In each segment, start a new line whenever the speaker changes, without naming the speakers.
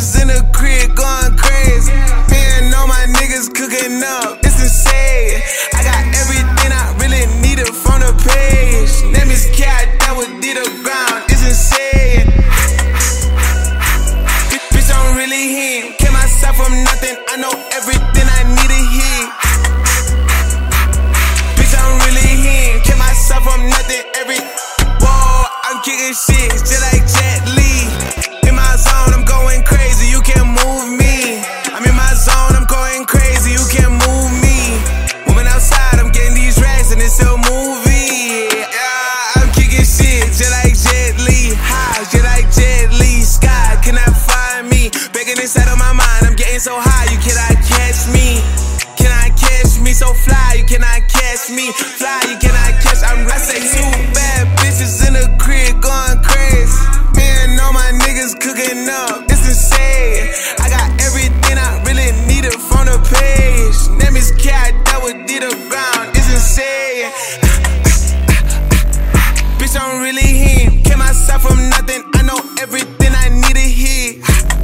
bitches in the crib going crazy. Me and all my niggas cooking up, it's insane. I got everything I really needed from the page. Name is Cat, that would do the ground, it's insane. Bitch, I'm really him. Came myself from nothing, I know everything I need to hear. Bitch, I'm really him. Came myself from nothing, I'm kicking shit just like Jet Li. In my zone, I'm going crazy, you can't move me. I'm in my zone, I'm going crazy, you can't move me. Moving outside, I'm getting these racks and it's a movie. Yeah, I'm kicking shit just like Jet Li. High, just like Jet Li. Sky cannot find me. Begging inside of my mind, I'm getting so high, you cannot catch me. Cannot catch me, so fly, you cannot catch me. Fly, you cannot catch. I say two bad bitches in the crib going crazy. Me and all my niggas cooking up, it's insane. I got everything I really needed from the page. Name is Cat, that would do the ground, it's insane. Bitch, I'm really him. Came myself from nothing, I know everything I need to hear.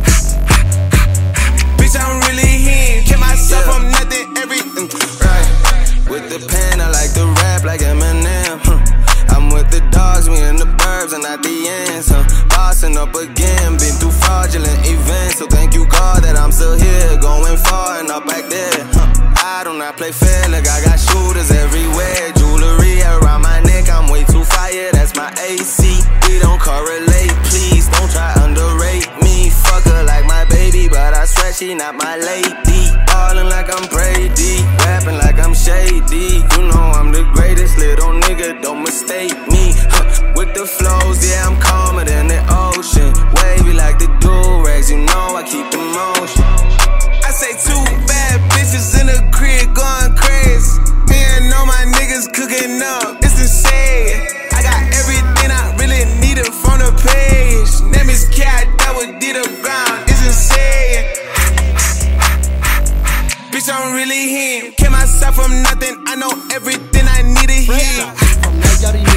Bitch, I'm really him. Came myself from nothing, everything.
Right, with the pen, I like to rap like Eminem. I'm with the dogs, we in the burbs and at the ends. Bossing up again, been through fraudulent events. So thank you God that I'm still here, going far and up back there. I do not play fair, like I got shooters everywhere. Jewelry around my neck, I'm way too fire, that's my AC. We don't correlate, please don't try underrate me. Fuck her like my baby, but I swear she not my lady. Ballin' like I'm Brady, rapping like I'm shady. You know I'm the greatest, little nigga, don't mistake me. With the flows, yeah, I'm calmer than the ocean. Wavy like the do-rags, you know I keep the motion.
I say two bad bitches in the crib going crazy. Me and all my niggas cooking up, it's insane. I got everything I really needed from the page. Name is Cat, that would do the ground, it's insane. Bitch, I'm really him. Came myself from nothing, I know everything I need to hear.